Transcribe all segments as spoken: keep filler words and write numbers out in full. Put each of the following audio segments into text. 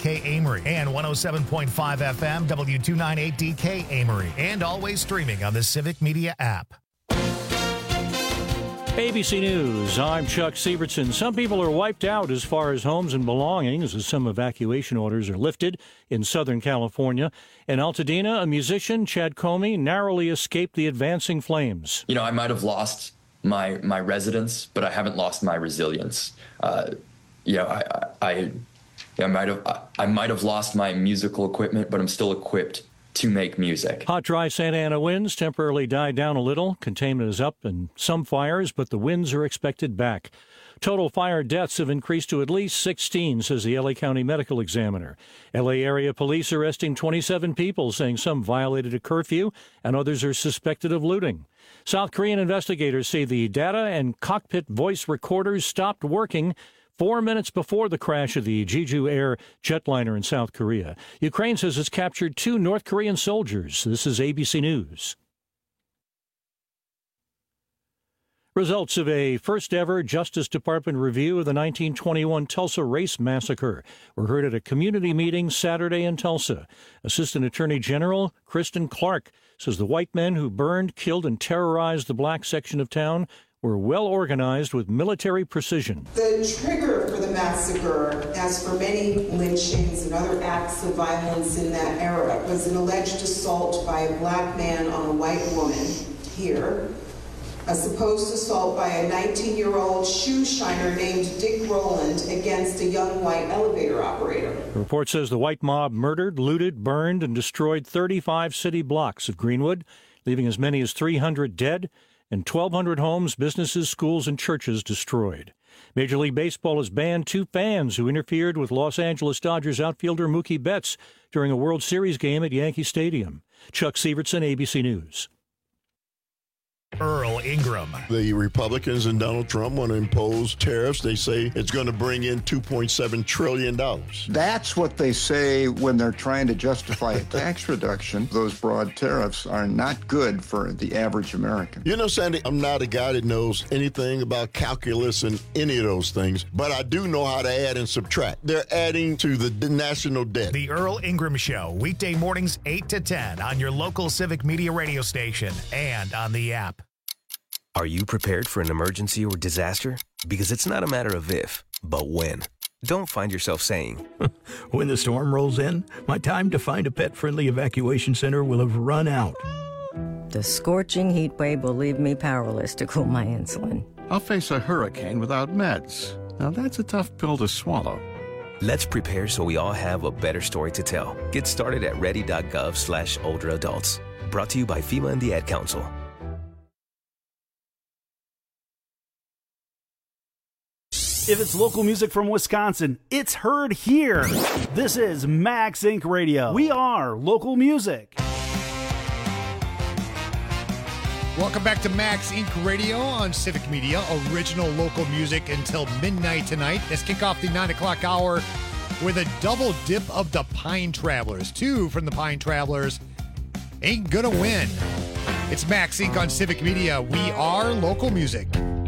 K Amory, and one oh seven point five F M W two ninety-eight D K Amory, and always streaming on the Civic Media app. A B C News, I'm Chuck Sievertson. Some people are wiped out as far as homes and belongings as some evacuation orders are lifted in Southern California. In Altadena, a musician, Chad Comey, narrowly escaped the advancing flames. You know, I might have lost my my residence, but I haven't lost my resilience. Uh, you know, I I, I, I might have I, I might have lost my musical equipment, but I'm still equipped to make music. Hot, dry Santa Ana winds temporarily died down a little. Containment is up in some fires, but the winds are expected back. Total fire deaths have increased to at least sixteen, says the L A County Medical Examiner. L A area police arresting twenty-seven people, saying some violated a curfew and others are suspected of looting. South Korean investigators say the data and cockpit voice recorders stopped working four minutes before the crash of the Jeju Air jetliner in South Korea. Ukraine says it's captured two North Korean soldiers. This is A B C News. Results of a first-ever Justice Department review of the nineteen twenty-one Tulsa Race Massacre were heard at a community meeting Saturday in Tulsa. Assistant Attorney General Kristen Clark says the white men who burned, killed, and terrorized the black section of town were well organized with military precision. The trigger for the massacre, as for many lynchings and other acts of violence in that era, was an alleged assault by a black man on a white woman here, a supposed assault by a nineteen-year-old shoe shiner named Dick Rowland against a young white elevator operator. The report says the white mob murdered, looted, burned, and destroyed thirty-five city blocks of Greenwood, leaving as many as three hundred dead and twelve hundred homes, businesses, schools, and churches destroyed. Major League Baseball has banned two fans who interfered with Los Angeles Dodgers outfielder Mookie Betts during a World Series game at Yankee Stadium. Chuck Sievertson, A B C News. Earl Ingram. The Republicans and Donald Trump want to impose tariffs. They say it's going to bring in two point seven trillion dollars. That's what they say when they're trying to justify a tax reduction. Those broad tariffs are not good for the average American. You know, Sandy, I'm not a guy that knows anything about calculus and any of those things, but I do know how to add and subtract. They're adding to the national debt. The Earl Ingram Show, weekday mornings eight to ten on your local Civic Media radio station and on the app. Are you prepared for an emergency or disaster? Because it's not a matter of if, but when. Don't find yourself saying, when the storm rolls in, my time to find a pet-friendly evacuation center will have run out. The scorching heat wave will leave me powerless to cool my insulin. I'll face a hurricane without meds. Now that's a tough pill to swallow. Let's prepare so we all have a better story to tell. Get started at ready.gov slash older adults. Brought to you by FEMA and the Ad Council. If it's local music from Wisconsin, it's heard here. This is Max Incorporated. Radio. We are local music. Welcome back to Max Incorporated. Radio on Civic Media. Original local music until midnight tonight. Let's kick off the nine o'clock hour with a double dip of the Pine Travelers. Two from the Pine Travelers. Ain't gonna win. It's Max Incorporated on Civic Media. We are local music.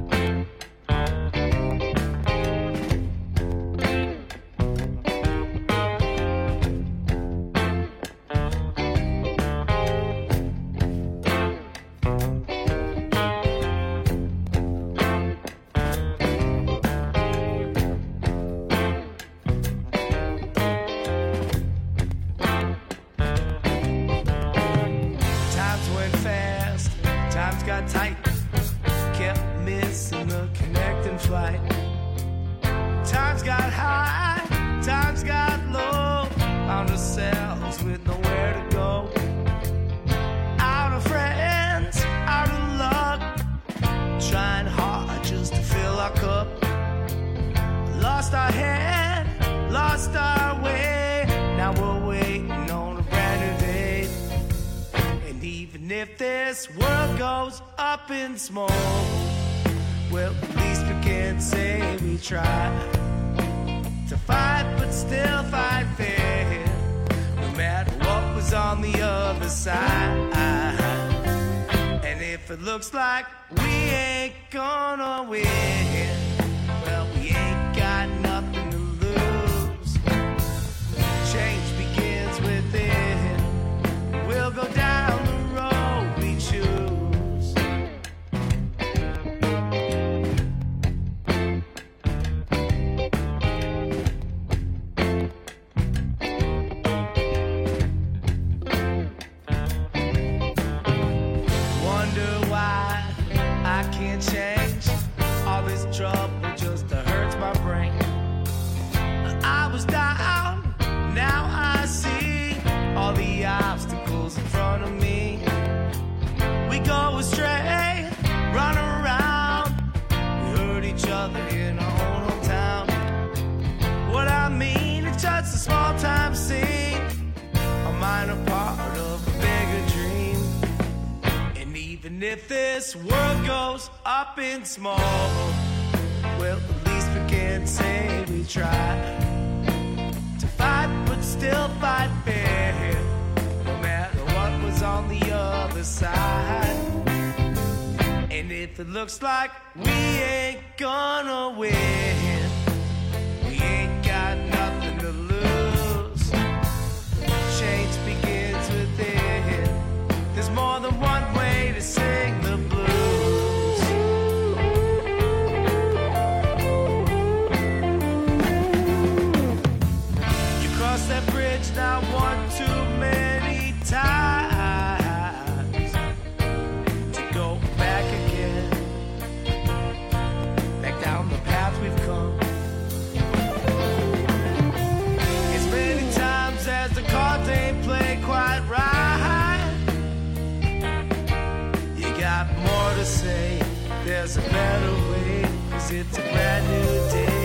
Smoke. Well, at least we can say we tried to fight, but still fight fair, no matter what was on the other side. And if it looks like we ain't gonna win, well, we ain't got nothing to lose. Change begins within. We'll go down the road we choose. Wonder why I can't change. All this trouble just hurts my brain. I was down, now I see all the obstacles in front of me. We go astray, run around, we hurt each other in our own hometown. What I mean, it's just a small time scene, a minor part of a bigger dream. And even if this world goes up in smoke, well, at least we can say we tried to fight, but still fight fair, no matter what was on the other side. And if it looks like we ain't gonna win, we ain't got nothing to lose. Change begins within. There's more than one way to sing the blues. That bridge not one too many times to go back again, back down the path we've come. As many times as the cards ain't played quite right, you got more to say, there's a better way, 'cause it's a brand new day.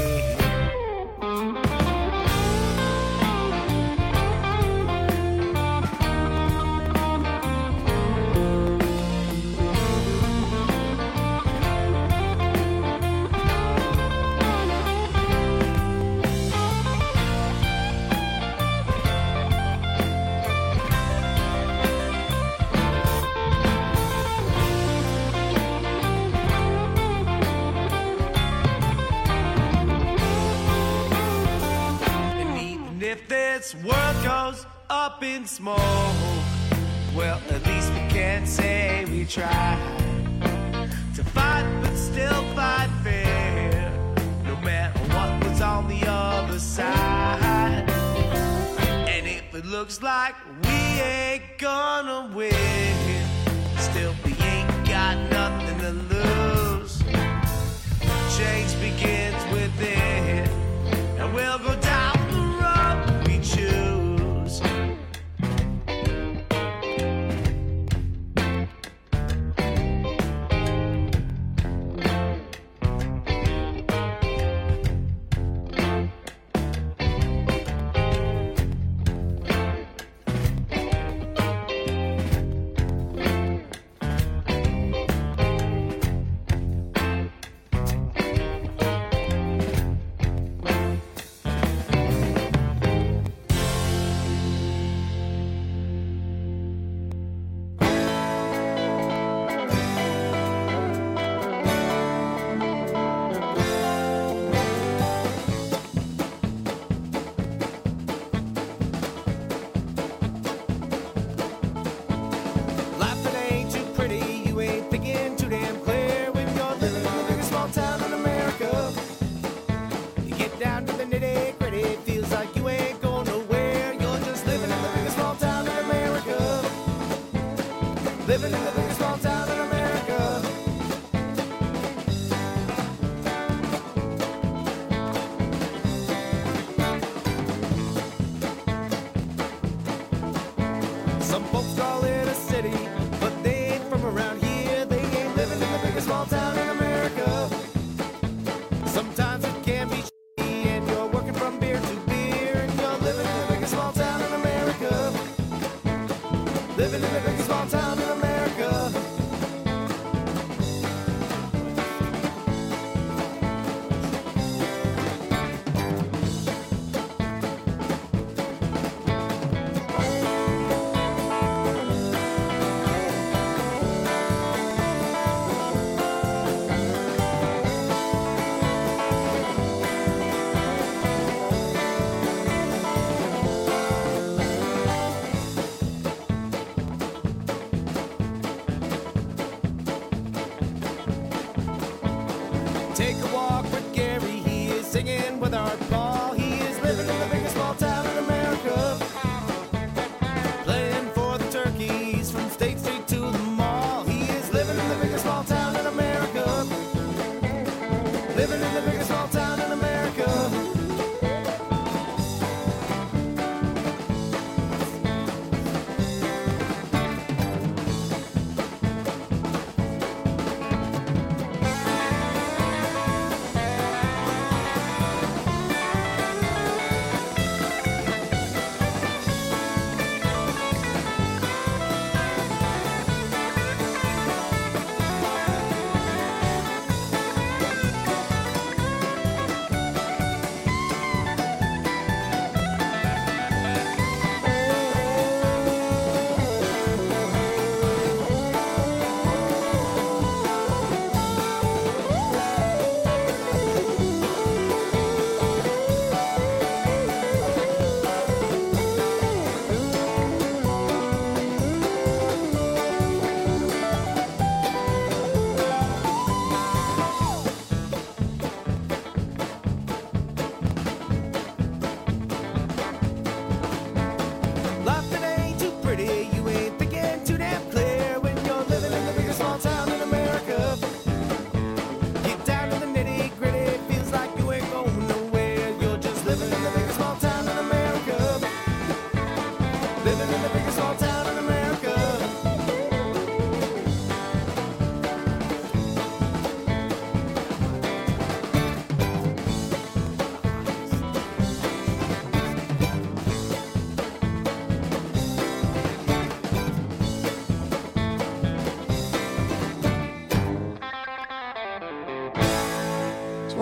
This world goes up in smoke, well, at least we can say we tried to fight, but still fight fair, no matter what was on the other side. And if it looks like we ain't gonna win, still we ain't got nothing to lose. Change begins within, and we'll go down choose. Living in the biggest small town in America. Some folks call it a city, but they ain't from around here. They ain't living in the biggest small town in America. Sometimes it can be shitty, and you're working from beer to beer, and you're living in the biggest small town in America. Living in the biggest small town in America.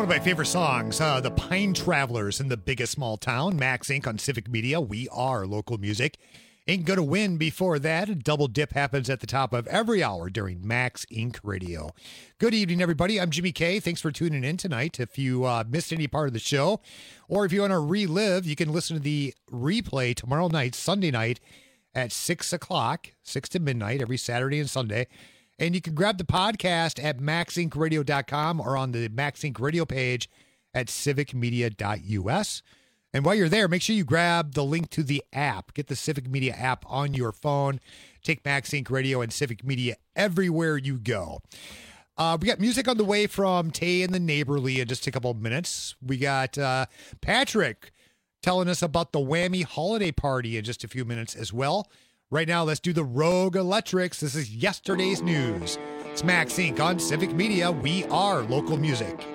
One of my favorite songs, uh, The Pine Travelers in the Biggest Small Town. Max Incorporated on Civic Media. We are local music. Ain't Gonna Win before that. A double dip happens at the top of every hour during Max Incorporated Radio. Good evening, everybody. I'm Jimmy K. Thanks for tuning in tonight. If you uh, missed any part of the show, or if you want to relive, you can listen to the replay tomorrow night, Sunday night, at six o'clock, six to midnight, every Saturday and Sunday. And you can grab the podcast at max inc radio dot com or on the Max Incorporated Radio page at civic media dot u s. And while you're there, make sure you grab the link to the app. Get the Civic Media app on your phone. Take Max Incorporated Radio and Civic Media everywhere you go. Uh, we got music on the way from Tay and the Neighborly in just a couple of minutes. We got uh, Patrick telling us about the Whammy Holiday Party in just a few minutes as well. Right now, let's do the Rogue Electrics. This is yesterday's news. It's Max Incorporated on Civic Media. We are local music.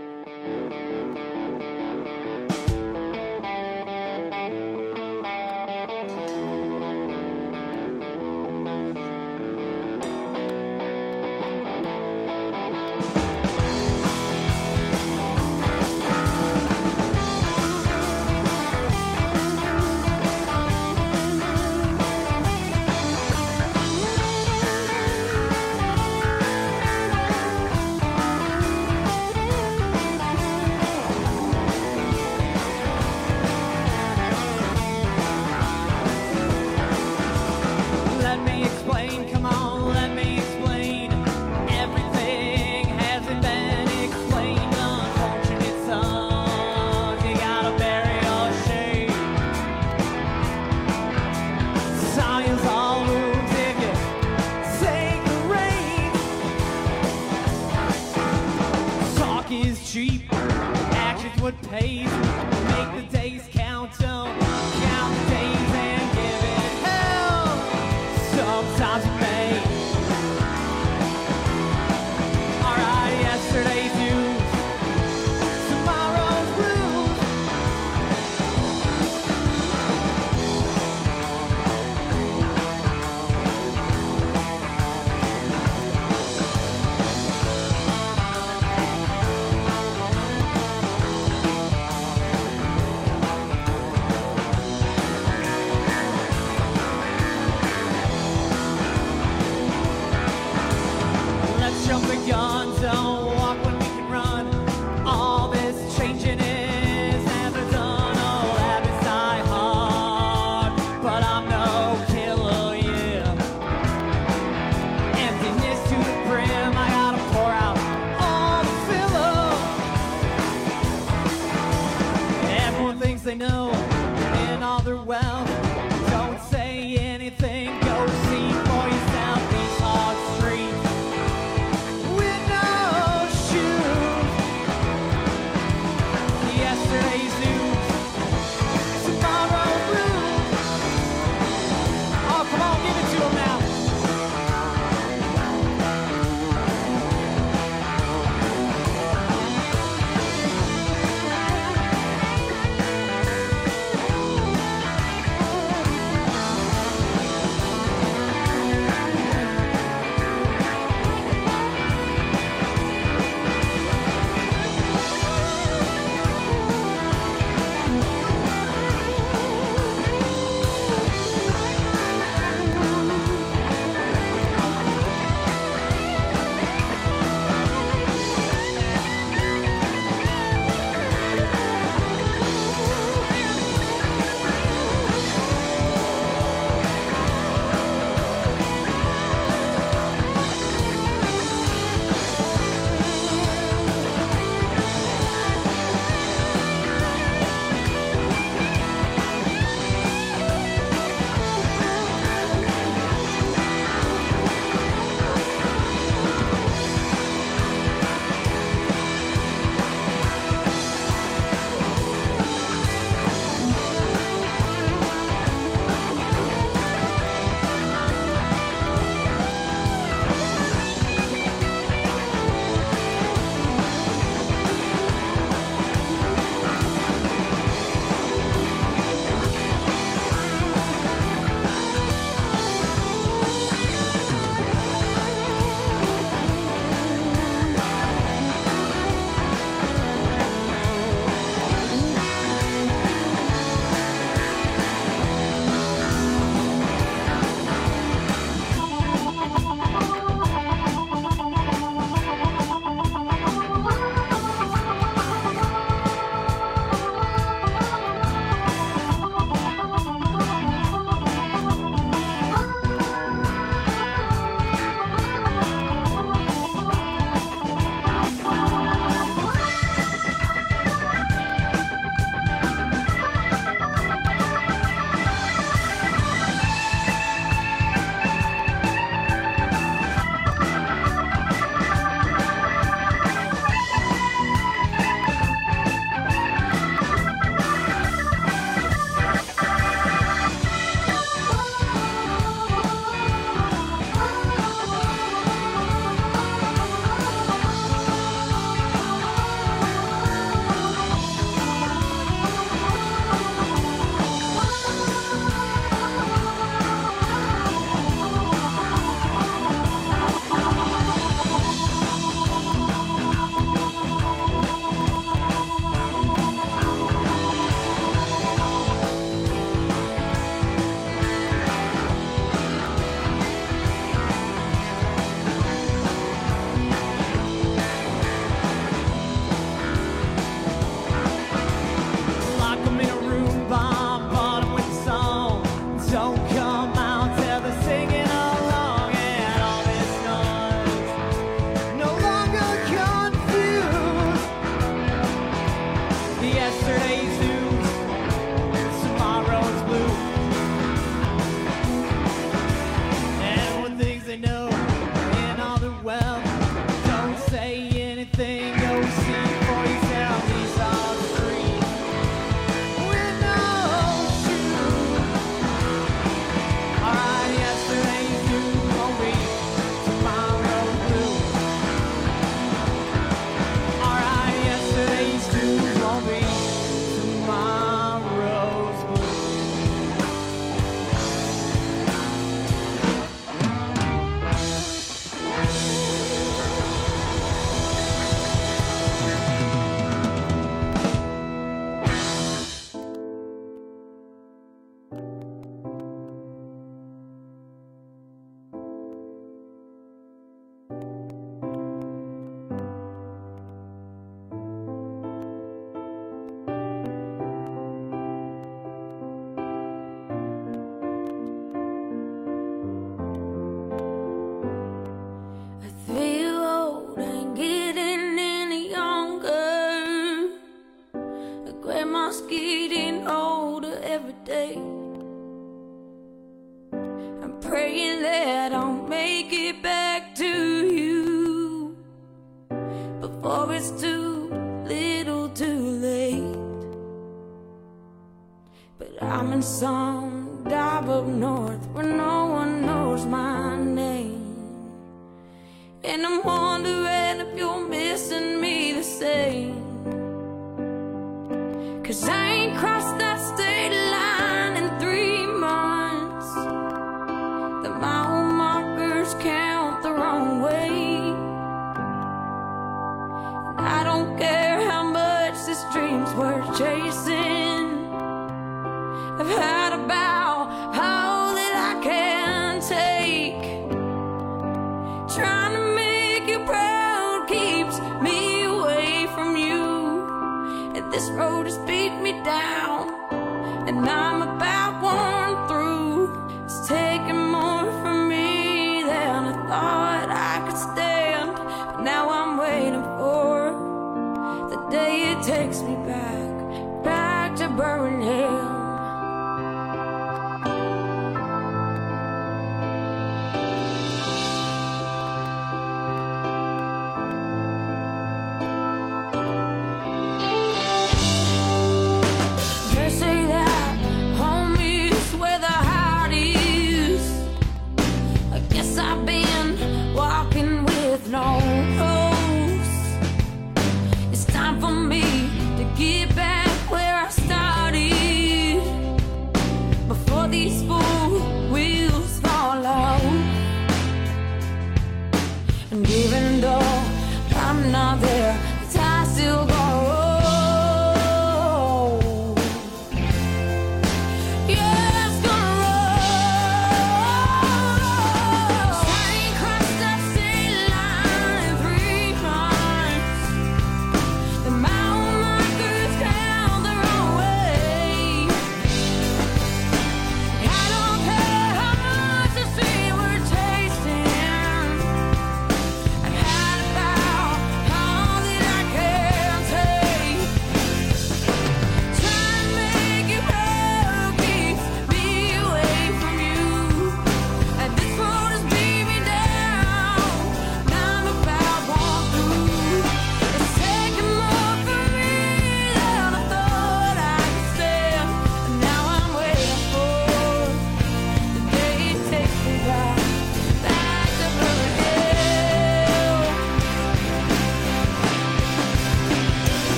I don't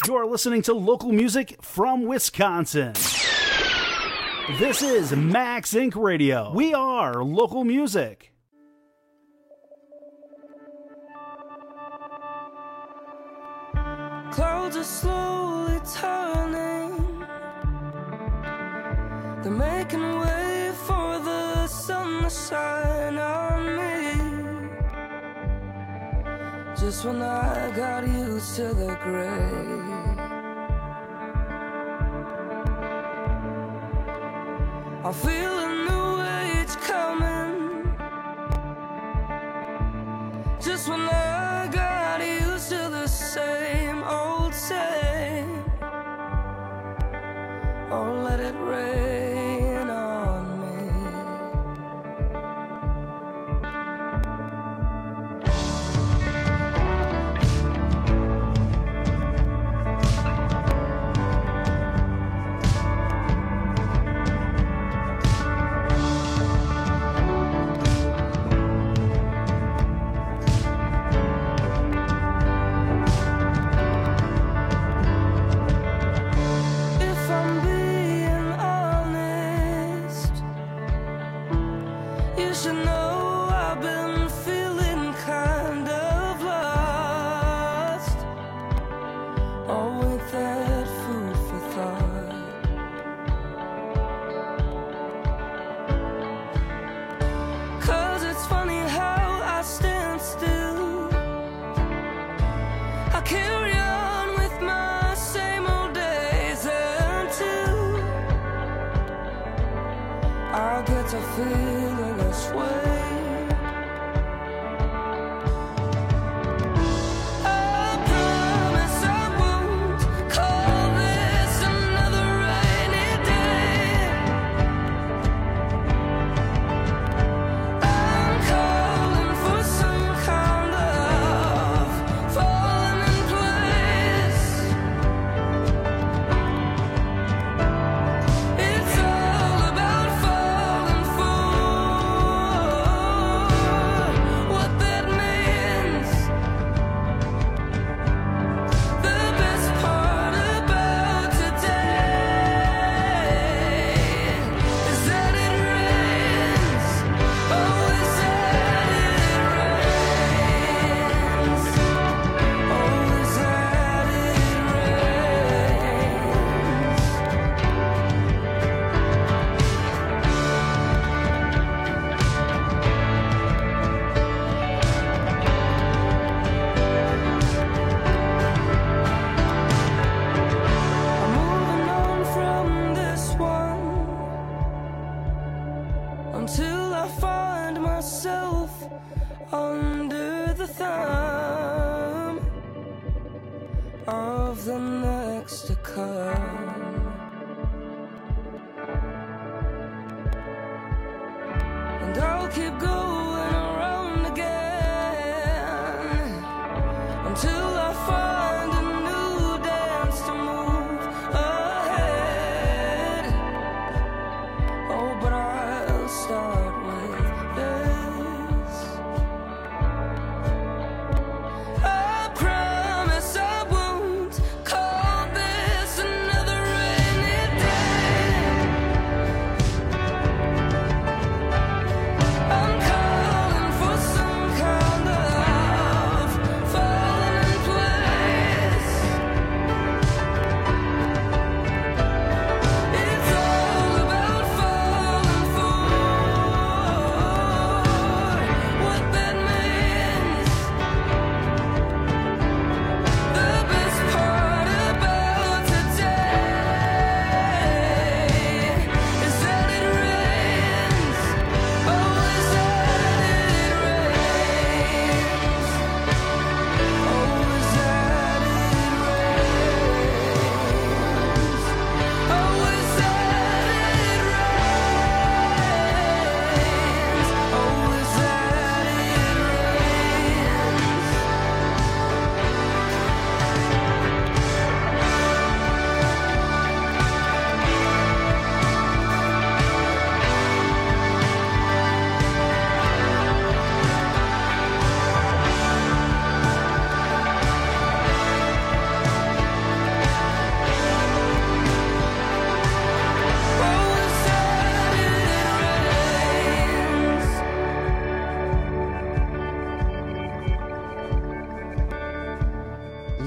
You're listening to local music from Wisconsin. This is Max Incorporated. Radio. We are local music. Clouds are slowly turning. They're making way for the sun to shine on me. Just when I got used to the gray, I feel a new age coming. Just when I got used to the same old same. Oh, let it rain on me. I promise I won't call this another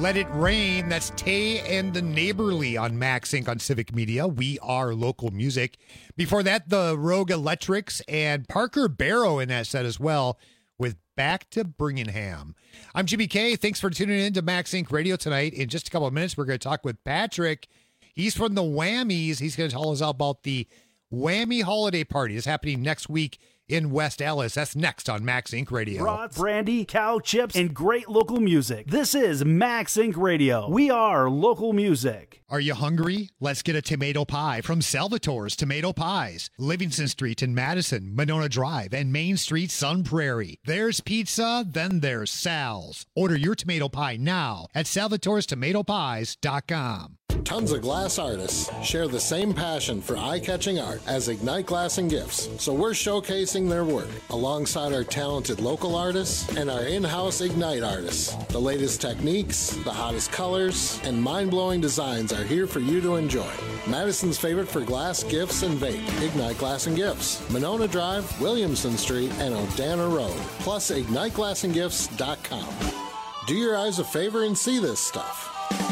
Let It Rain. That's Tay and the Neighborly on Max Inc on Civic Media. We are local music. Before that, the Rogue Electrics and Parker Barrow in that set as well with Back to Birmingham. I'm Jimmy K. Thanks for tuning in to Max Inc Radio tonight. In just a couple of minutes, we're going to talk with Patrick. He's from the Whammies. He's going to tell us about the Whammy Holiday Party. It's happening next week in West Allis. That's next on Max Inc Radio. Brats, brandy, cow chips, and great local music. This is Max Inc Radio. We are local music. Are you hungry? Let's get a tomato pie from Salvatore's Tomato Pies. Livingston Street in Madison, Monona Drive, and Main Street, Sun Prairie. There's pizza, then there's Sal's. Order your tomato pie now at salvatores tomato pies dot com. Tons of glass artists share the same passion for eye-catching art as Ignite Glass and Gifts, so we're showcasing their work alongside our talented local artists and our in-house Ignite artists. The latest techniques, the hottest colors, and mind-blowing designs are here for you to enjoy. Madison's favorite for glass, gifts, and vape, Ignite Glass and Gifts, Monona Drive, Williamson Street, and Odana Road, plus ignite glass and gifts dot com. Do your eyes a favor and see this stuff.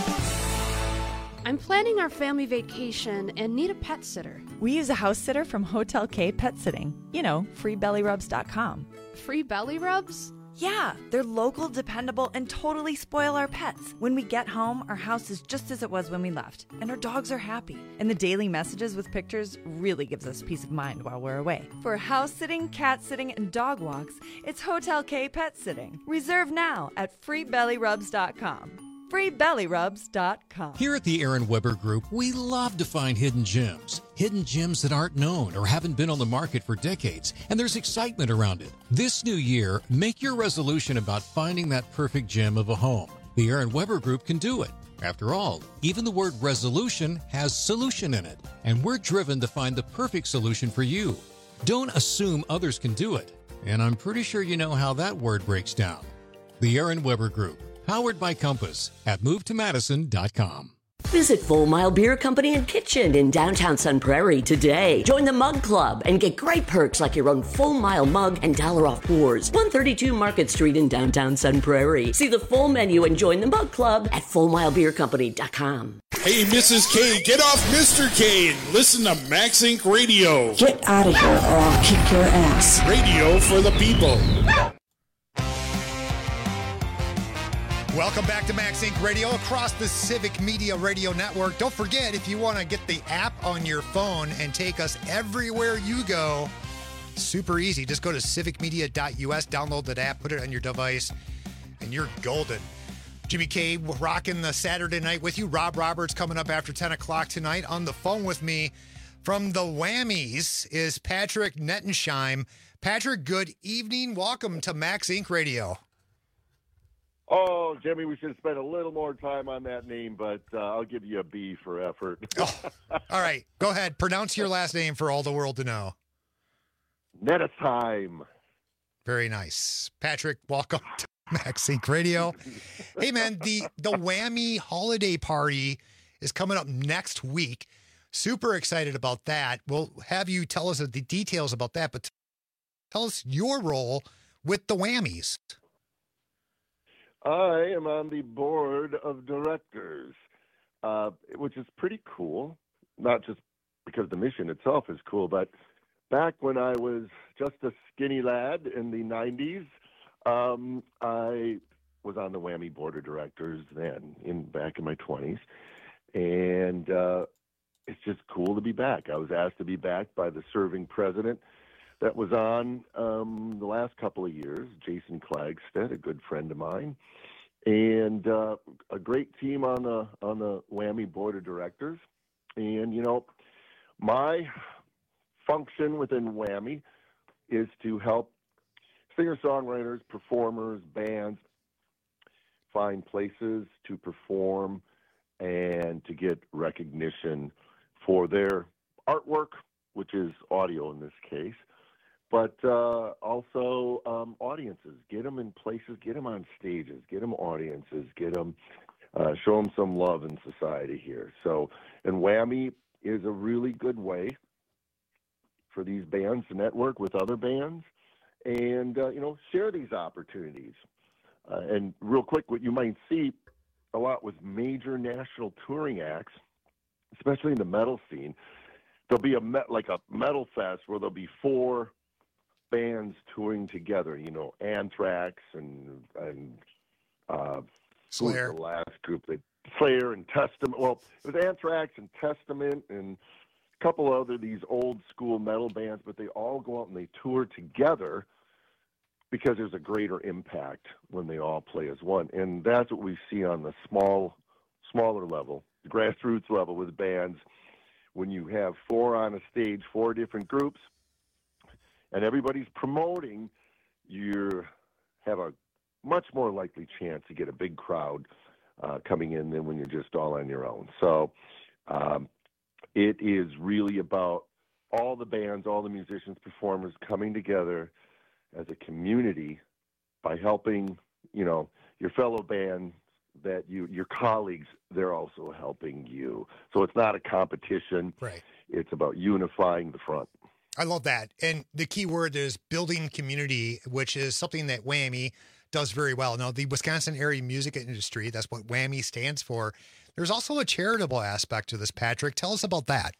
I'm planning our family vacation and need a pet sitter. We use a house sitter from Hotel K Pet Sitting. You know, free belly rubs dot com. Free belly rubs? Yeah, they're local, dependable, and totally spoil our pets. When we get home, our house is just as it was when we left, and our dogs are happy. And the daily messages with pictures really gives us peace of mind while we're away. For house sitting, cat sitting, and dog walks, it's Hotel K Pet Sitting. Reserve now at free belly rubs dot com. free belly rubs dot com. Here at the Aaron Weber Group, we love to find hidden gems. Hidden gems that aren't known or haven't been on the market for decades, and there's excitement around it. This new year, make your resolution about finding that perfect gem of a home. The Aaron Weber Group can do it. After all, even the word resolution has solution in it, and we're driven to find the perfect solution for you. Don't assume others can do it, and I'm pretty sure you know how that word breaks down. The Aaron Weber Group. Powered by Compass at move to madison dot com. Visit Full Mile Beer Company and Kitchen in downtown Sun Prairie today. Join the Mug Club and get great perks like your own Full Mile mug and dollar off pours. one thirty-two Market Street in downtown Sun Prairie. See the full menu and join the Mug Club at full mile beer company dot com. Hey, Missus K, get off Mister K and listen to Max Inc Radio. Get out of here or I'll kick your ass. Radio for the people. Welcome back to Max Inc Radio across the Civic Media Radio Network. Don't forget, if you want to get the app on your phone and take us everywhere you go, super easy. Just go to civic media dot u s, download that app, put it on your device, and you're golden. Jimmy K rocking the Saturday night with you. Rob Roberts coming up after ten o'clock tonight. On the phone with me from the Whammies is Patrick Nettensheim. Patrick, good evening. Welcome to Max Inc Radio. Oh, Jimmy, we should have spent a little more time on that name, but uh, I'll give you a B for effort. Oh, all right. Go ahead. Pronounce your last name for all the world to know. Nettesheim. Very nice. Patrick, welcome to Max Inc Radio. Hey, man, the, the Whammy Holiday Party is coming up next week. Super excited about that. We'll have you tell us the details about that, but tell us your role with the Whammies. I am on the board of directors, uh, which is pretty cool, not just because the mission itself is cool, but back when I was just a skinny lad in the nineties, um, I was on the Whammy board of directors then, in back in my twenties, and uh, it's just cool to be back. I was asked to be back by the serving president that was on um, the last couple of years, Jason Klagstead, a good friend of mine, and uh, a great team on the on the Whammy board of directors. And you know, my function within Whammy is to help singer-songwriters, performers, bands find places to perform and to get recognition for their artwork, which is audio in this case. But uh, also um, audiences, get them in places, get them on stages, get them audiences, get them, uh, show them some love in society here. So, and Whammy is a really good way for these bands to network with other bands and, uh, you know, share these opportunities. Uh, and real quick, what you might see a lot with major national touring acts, especially in the metal scene. There'll be a met, like a metal fest where there'll be four bands touring together. You know, Anthrax and and uh, Slayer. Who was the last group? That Slayer and Testament. Well, it was Anthrax and Testament and a couple other these old school metal bands, but they all go out and they tour together because there's a greater impact when they all play as one. And that's what we see on the small, smaller level, the grassroots level with bands. When you have four on a stage, four different groups, and everybody's promoting, you have a much more likely chance to get a big crowd uh, coming in than when you're just all on your own. So um, it is really about all the bands, all the musicians, performers coming together as a community by helping, you know, your fellow band, that you, your colleagues, they're also helping you. So it's not a competition. Right. It's about unifying the front. I love that. And the key word is building community, which is something that WAMI does very well. Now, the Wisconsin Area Music Industry, that's what WAMI stands for. There's also a charitable aspect to this, Patrick. Tell us about that.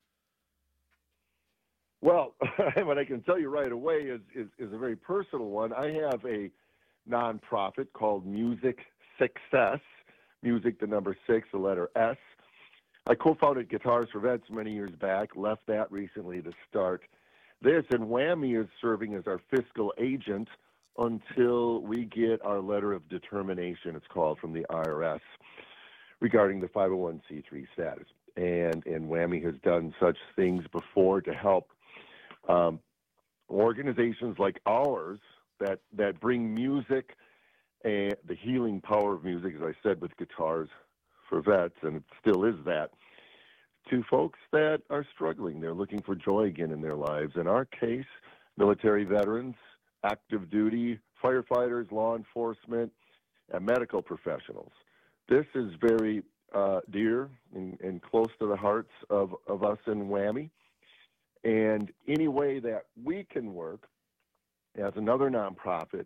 Well, what I can tell you right away is, is, is a very personal one. I have a nonprofit called Music Success, music, the number six, the letter S. I co-founded Guitars for Vets many years back, left that recently to start this, and WAMI is serving as our fiscal agent until we get our letter of determination, it's called, from the I R S regarding the five oh one c three status. And, and WAMI has done such things before to help um, organizations like ours that, that bring music and the healing power of music, as I said, with Guitars for Vets, and it still is that, to folks that are struggling. They're looking for joy again in their lives. In our case, military veterans, active duty, firefighters, law enforcement, and medical professionals. This is very uh, dear and, and close to the hearts of, of us in WAMI. And any way that we can work as another nonprofit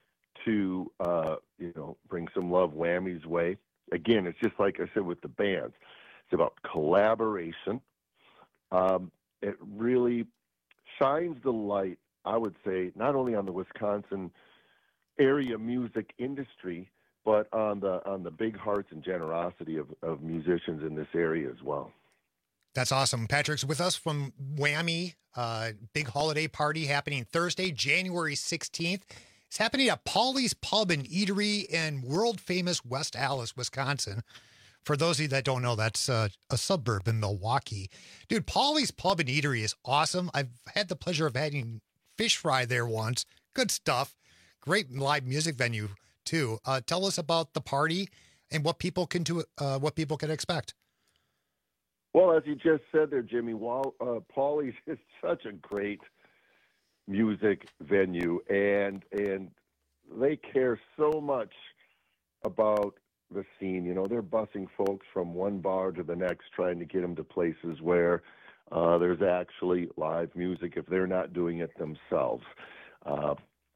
to, uh, you know, bring some love WAMI's way. Again, it's just like I said with the bands. It's about collaboration. Um, it really shines the light, I would say, not only on the Wisconsin area music industry, but on the on the big hearts and generosity of, of musicians in this area as well. That's awesome. Patrick's with us from WAMI, uh, big holiday party happening Thursday, January sixteenth. It's happening at Paulie's Pub and Eatery in world-famous West Allis, Wisconsin. For those of you that don't know, that's uh, a suburb in Milwaukee. Dude, Paulie's Pub and Eatery is awesome. I've had the pleasure of having fish fry there once. Good stuff. Great live music venue, too. Uh, tell us about the party and what people can do, uh, what people can expect. Well, as you just said there, Jimmy, while uh, Paulie's is such a great music venue, and and they care so much about the scene. You know, they're busing folks from one bar to the next, trying to get them to places where uh, there's actually live music if they're not doing it themselves. Uh,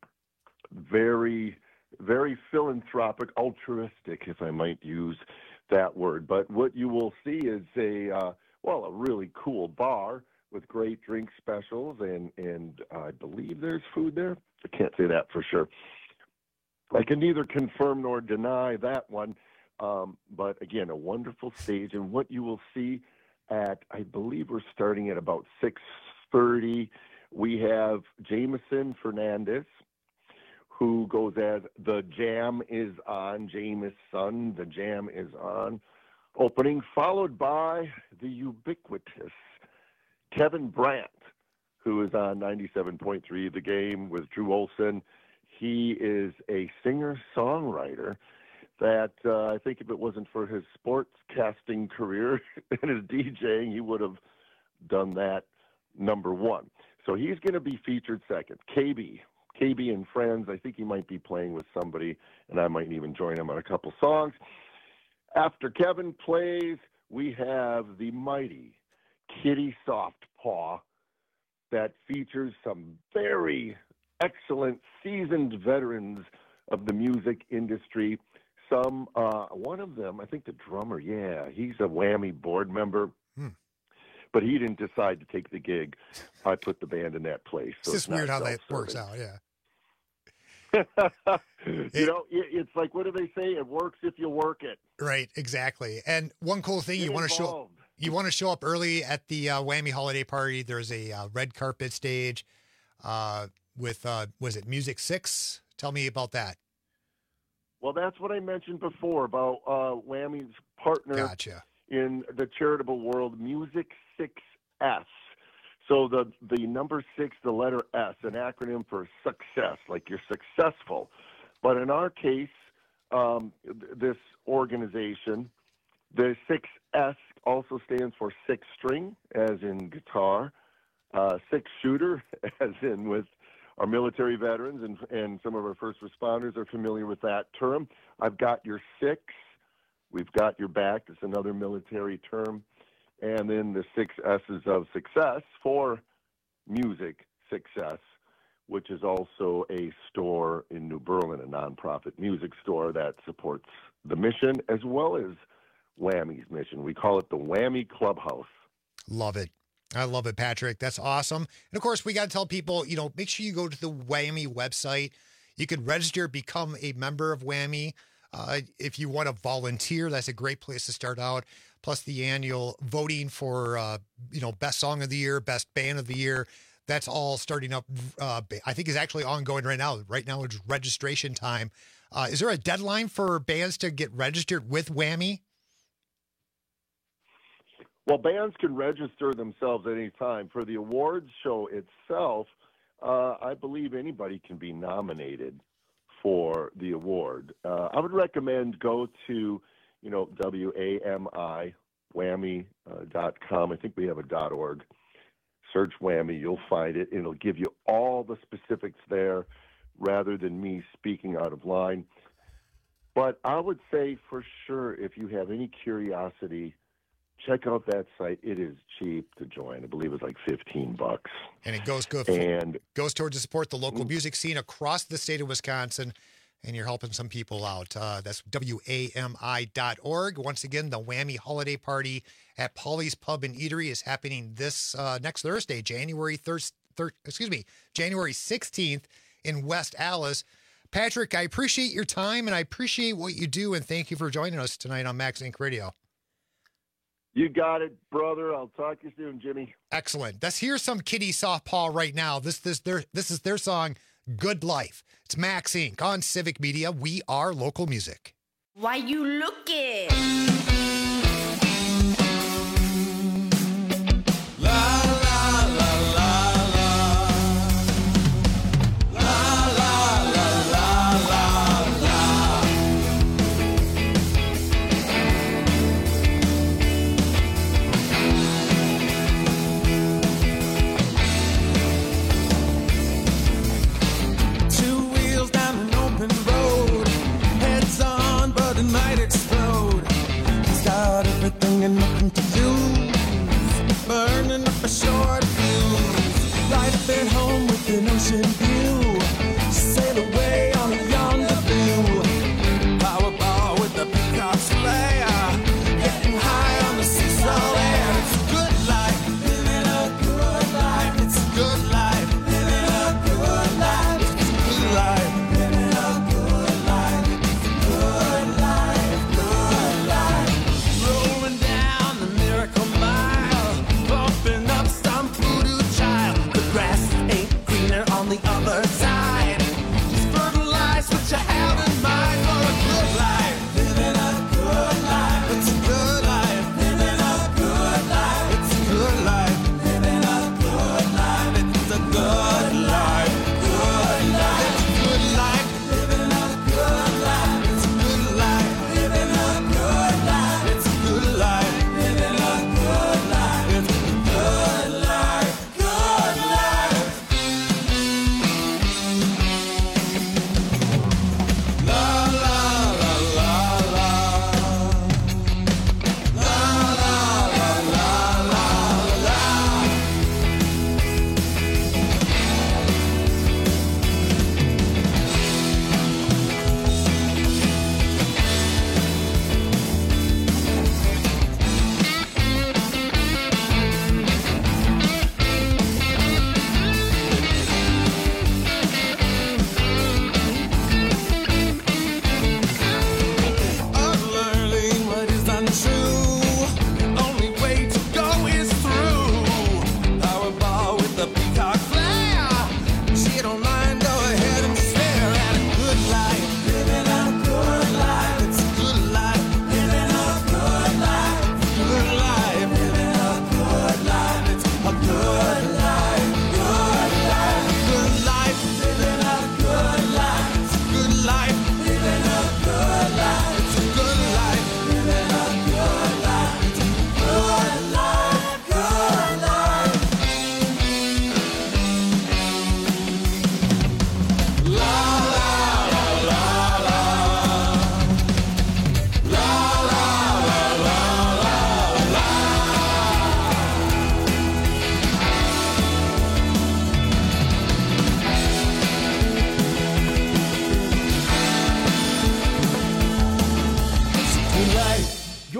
very, very philanthropic, altruistic, if I might use that word. But what you will see is a, uh, well, a really cool bar with great drink specials, and, and I believe there's food there. I can't say that for sure. I can neither confirm nor deny that one, um, but again, a wonderful stage. And what you will see at, I believe we're starting at about six thirty, we have Jameson Fernandez, who goes as The Jam Is On, Jameson, The Jam Is On, opening, followed by the ubiquitous Kevin Brandt, who is on ninety-seven point three The Game with Drew Olson. He is a singer-songwriter that uh, I think if it wasn't for his sportscasting career and his DJing, he would have done that number one. So he's going to be featured second. K B, K B and Friends. I think he might be playing with somebody, and I might even join him on a couple songs. After Kevin plays, we have the mighty Kitty Softpaw that features some very excellent, seasoned veterans of the music industry, some. Uh, one of them, I think the drummer, yeah, he's a Whammy board member. Hmm. But he didn't decide to take the gig. I put the band in that place. So it's just it's weird how that self-serving. works out, yeah. you know, it, it's like, what do they say? It works if you work it. Right, exactly. And one cool thing, Get you want to show involved. you want to show up early at the uh, Whammy holiday party. There's a uh, red carpet stage uh, with, uh, was it Music Six? Tell me about that. Well, that's what I mentioned before about uh, Whammy's partner Gotcha. in the charitable world, Music Six S. So the the number six, the letter S, an acronym for success, like you're successful. But in our case, um, th- this organization, the six S also stands for six string, as in guitar, uh, six shooter, as in with our military veterans and, and some of our first responders are familiar with that term. I've got your six. We've got your back. It's another military term. And then the six S's of success for Music Success, which is also a store in New Berlin, a nonprofit music store that supports the mission as well as Whammy's mission. We call it the Whammy Clubhouse. Love it. I love it, Patrick. That's awesome. And of course, we got to tell people, you know, make sure you go to the Whammy website. You can register, become a member of Whammy. Uh, if you want to volunteer, that's a great place to start out. Plus the annual voting for, uh, you know, best song of the year, best band of the year. That's all starting up. Uh, I think is actually ongoing right now. Right now it's registration time. Uh, is there a deadline for bands to get registered with Whammy? Well, bands can register themselves at any time. For the awards show itself, uh, I believe anybody can be nominated for the award. Uh, I would recommend go to, you know, W A M I, whammy dot com. I think we have a .org. Search Whammy, you'll find it. It'll give you all the specifics there rather than me speaking out of line. But I would say for sure, if you have any curiosity, check out that site. It is cheap to join. I believe it's like fifteen bucks. And it goes good. And goes toward to support the local music scene across the state of Wisconsin. And you're helping some people out. Uh, that's W A M I dot org. Once again, the Whammy Holiday Party at Polly's Pub and Eatery is happening this uh, next Thursday, January third, thir- excuse me, January sixteenth in West Allis. Patrick, I appreciate your time and I appreciate what you do. And thank you for joining us tonight on Max Inc Radio. You got it, brother. I'll talk to you soon, Jimmy. Excellent. Let's hear some Kitty Softpaw right now. This this their this is their song, Good Life. It's Max Incorporated on Civic Media. We are local music. Why you looking? Might explode.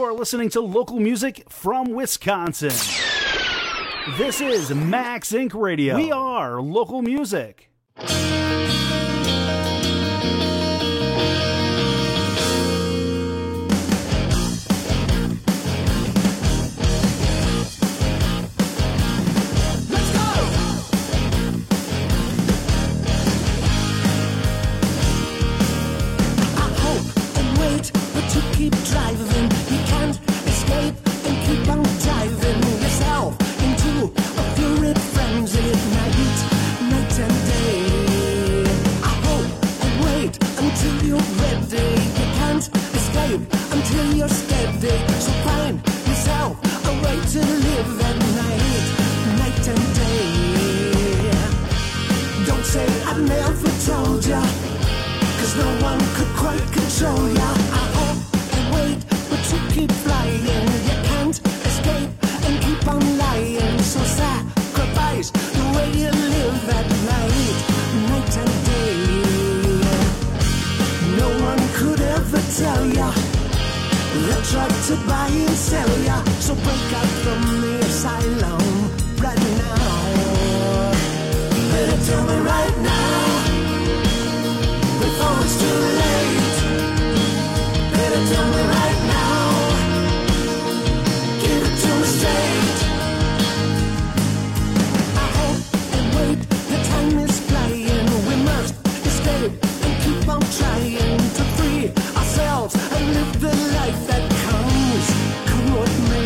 You're listening to local music from Wisconsin. This is Max Inc Radio. We are local music. Keep driving, you can't escape and keep on driving yourself into a fluid frenzy at night, night and day. I hope and wait until you're ready. You can't escape until you're steady. So find yourself a way to live at night, night and day. Don't say I never told ya, 'cause no one could quite control ya. I hope wait, but you keep flying. You can't escape and keep on lying. So sacrifice the way you live at night, night and day. No one could ever tell ya. They tried to buy and sell ya. So break out from the asylum right now. Better tell me right now, before it's too late. Better tell me right now, give it to me straight. I hope and wait, the time is flying. We must escape and keep on trying to free ourselves and live the life that comes, come with me.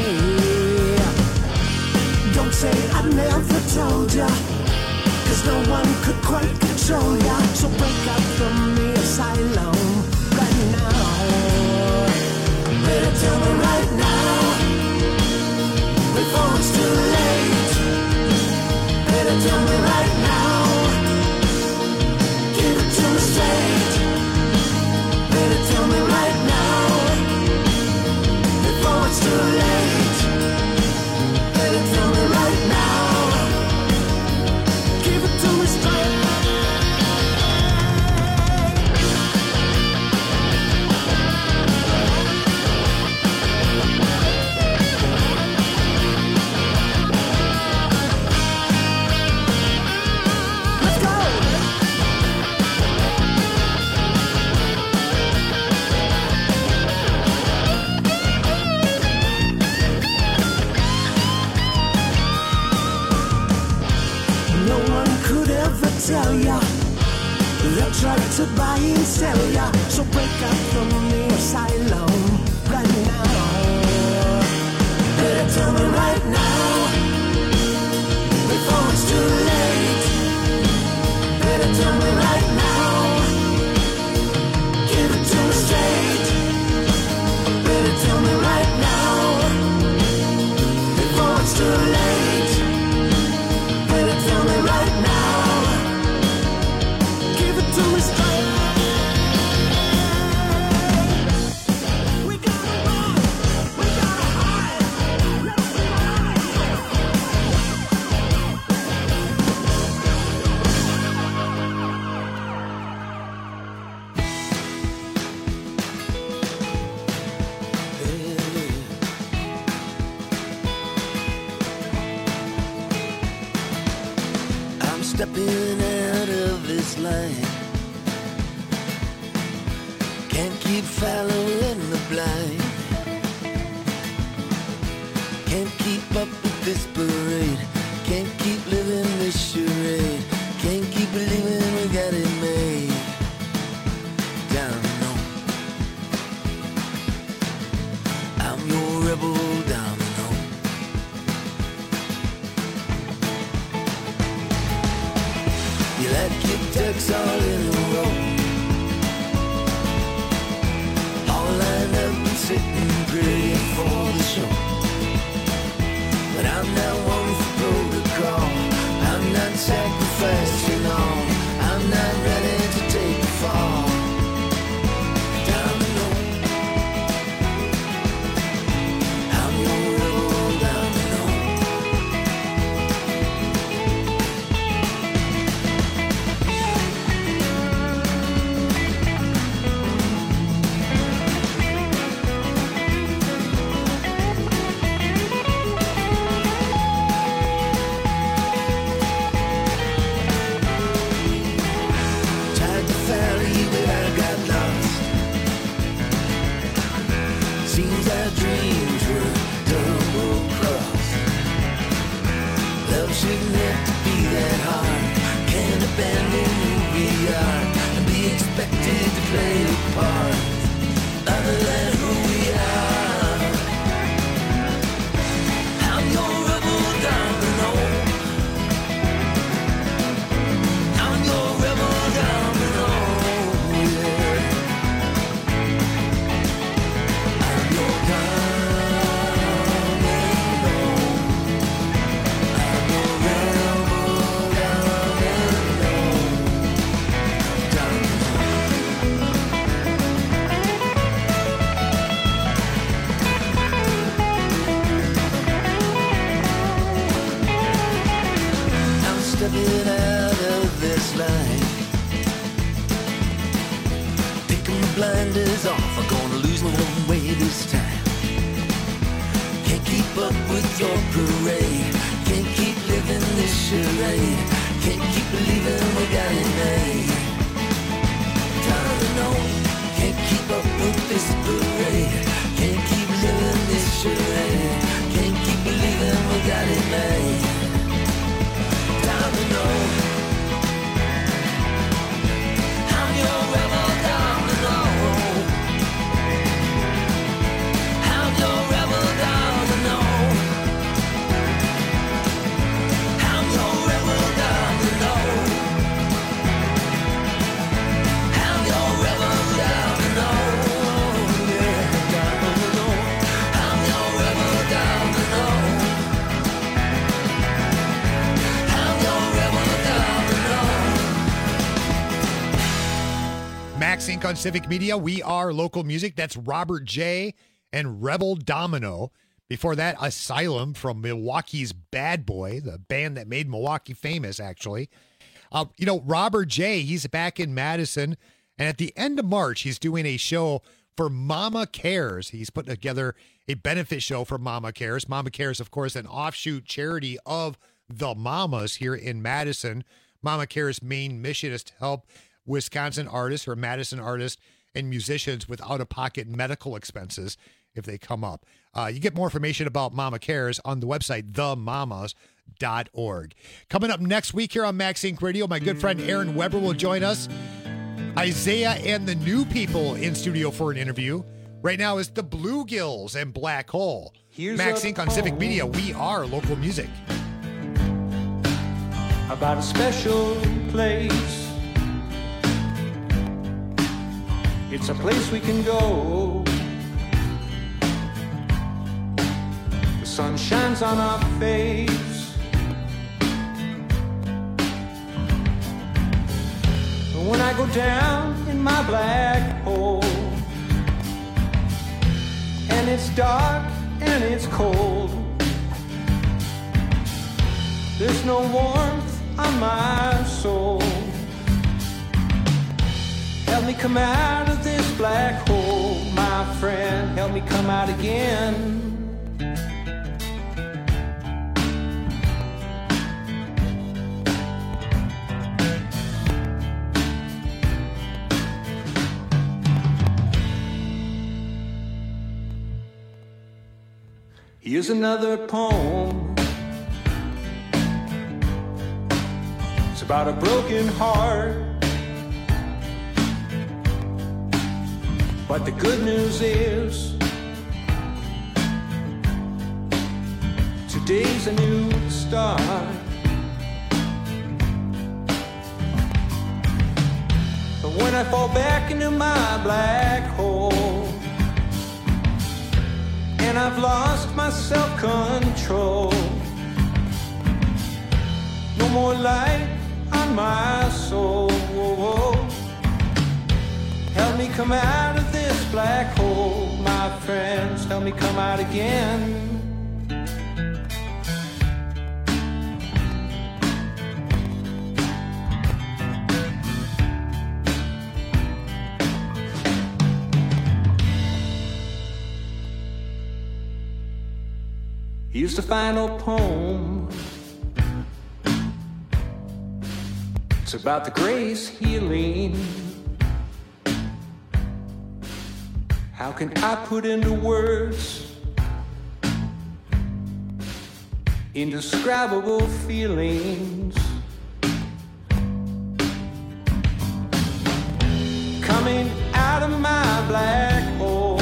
Don't say I never told ya, 'cause no one could quite control ya. So break out from the asylum right now. Better tell me right now, before it's too late. Better tell me right now, give it to me straight. Better tell me right now, before it's too late. Better tell me right now, give it to me straight. Tell ya, they tried to buy and sell ya. So break out from the asylum right now. Better tell me right now, before it's too late. Better tell me right now, give it to me straight. Better tell me right now, before it's too late. Better tell me right now, to me straight. We gotta run, we gotta hide. Let's I'm stepping out of this line. Can't keep following the blind. Can't keep up with this parade. Can't keep living this charade. Can't keep believing we got it made. Down low, I'm your rebel down low. You like your ducks all in a row, sitting pretty for the show. But blinders off, I'm gonna lose my way this time. Can't keep up with your parade, can't keep living this charade, can't keep believing we got it made. Darling, no, can't keep up with this parade, can't keep living this charade, can't keep believing we got it made. Darling, no, I'm your rebel, darling, no, I'm your rebel, darling, no, I'm your rebel, darling, no, I'm your rebel, darling, no, yeah, darling, no, I'm your rebel, darling, no, I'm your rebel, darling, no. Max Inc on Civic Media. We are local music. That's Robert J. and Rebel Domino. Before that, Asylum from Milwaukee's Bad Boy, the band that made Milwaukee famous, actually. Uh, you know, Robert J., he's back in Madison, and at the end of March, he's doing a show for Mama Cares. He's putting together a benefit show for Mama Cares. Mama Cares, of course, an offshoot charity of the Mamas here in Madison. Mama Cares' main mission is to help Wisconsin artists or Madison artists and musicians with out-of-pocket medical expenses if they come up. Uh, you get more information about Mama Cares on the website, the mamas dot org. Coming up next week here on Max Inc Radio, my good friend Aaron Weber will join us. Isaiah and the New People in studio for an interview. Right now is the Bluegills and Black Hole. Here's Max a Inc on Civic Media. We are local music. About a special place. It's a place we can go. The sun shines on our face. When I go down in my black hole, and it's dark and it's cold, there's no warmth on my soul. Help me come out of this black hole, my friend. Help me come out again. Here's another poem. It's about a broken heart. But the good news is today's a new start. But when I fall back into my black hole and I've lost my self-control, no more light on my soul. Help me come out of this black hole, my friends. Help me come out again. Here's the final poem. It's about the grace healing. How can I put into words indescribable feelings? Coming out of my black hole,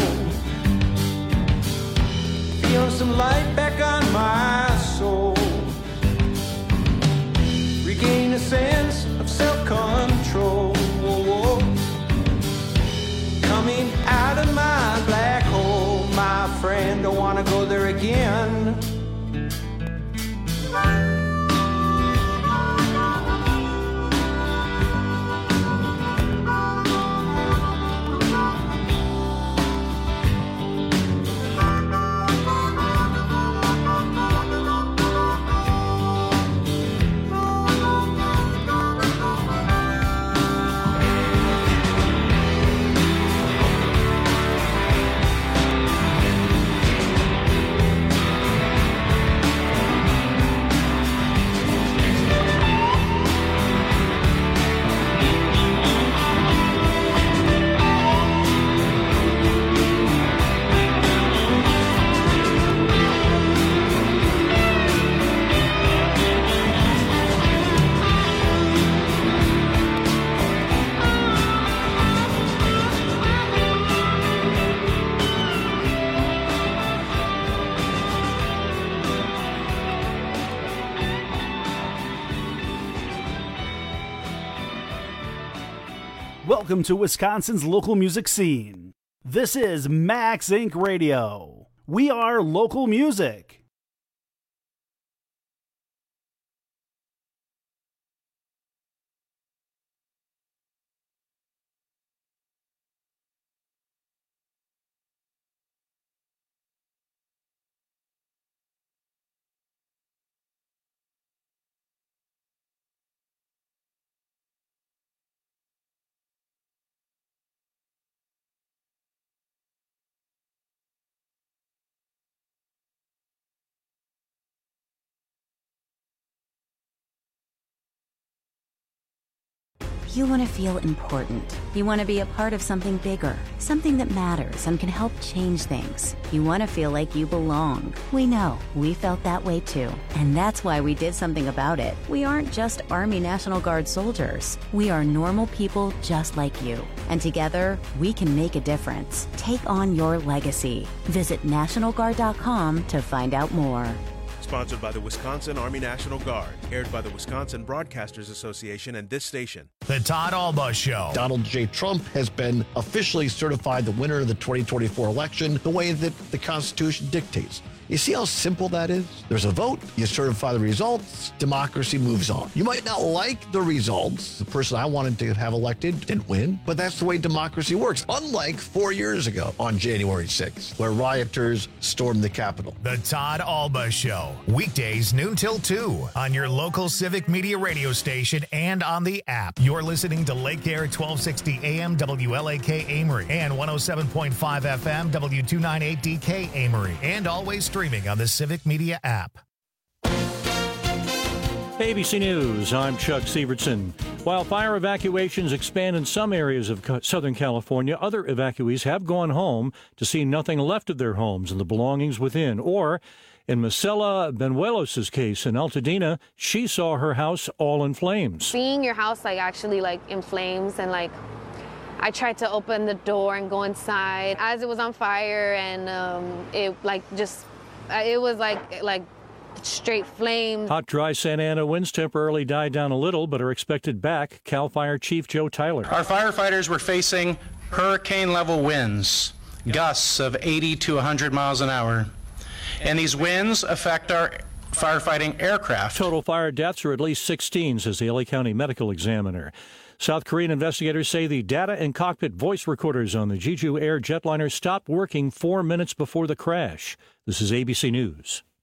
feeling some light back on my soul, regain a sense of self-control. Coming out of my black hole, my friend, don't want to go there again. Welcome to Wisconsin's local music scene. This is Max Incorporated. Radio. We are local music. You want to feel important. You want to be a part of something bigger, something that matters and can help change things. You want to feel like you belong. We know. We felt that way too. And that's why we did something about it. We aren't just Army National Guard soldiers. We are normal people just like you. And together, we can make a difference. Take on your legacy. Visit National Guard dot com to find out more. Sponsored by the Wisconsin Army National Guard. Aired by the Wisconsin Broadcasters Association and this station. The Todd Alba Show. Donald J. Trump has been officially certified the winner of the twenty twenty-four election the way that the Constitution dictates. You see how simple that is? There's a vote, you certify the results, democracy moves on. You might not like the results. The person I wanted to have elected didn't win, but that's the way democracy works. Unlike four years ago on January sixth, where rioters stormed the Capitol. The Todd Alba Show. Weekdays noon till two on your local Civic Media radio station and on the app. You're listening to Lake Air twelve sixty A M W L A K Amory and one oh seven point five F M W two ninety-eight D K Amory, and always streaming on the Civic Media app. A B C News, I'm Chuck Sievertson. While fire evacuations expand in some areas of Southern California, other evacuees have gone home to see nothing left of their homes and the belongings within. Or, in Marcela Benuelos' case in Altadena, she saw her house all in flames. Seeing your house like actually like in flames, and like I tried to open the door and go inside as it was on fire, and um, it like just it was like like straight flames. Hot, dry Santa Ana winds temporarily died down a little, but are expected back. Cal Fire Chief Joe Tyler. Our firefighters were facing hurricane-level winds, gusts of eighty to one hundred miles an hour, and these winds affect our firefighting aircraft. Total fire deaths are at least sixteen, says the L A County Medical Examiner. South Korean investigators say the data and cockpit voice recorders on the Jeju Air jetliner stopped working four minutes before the crash. This is A B C News.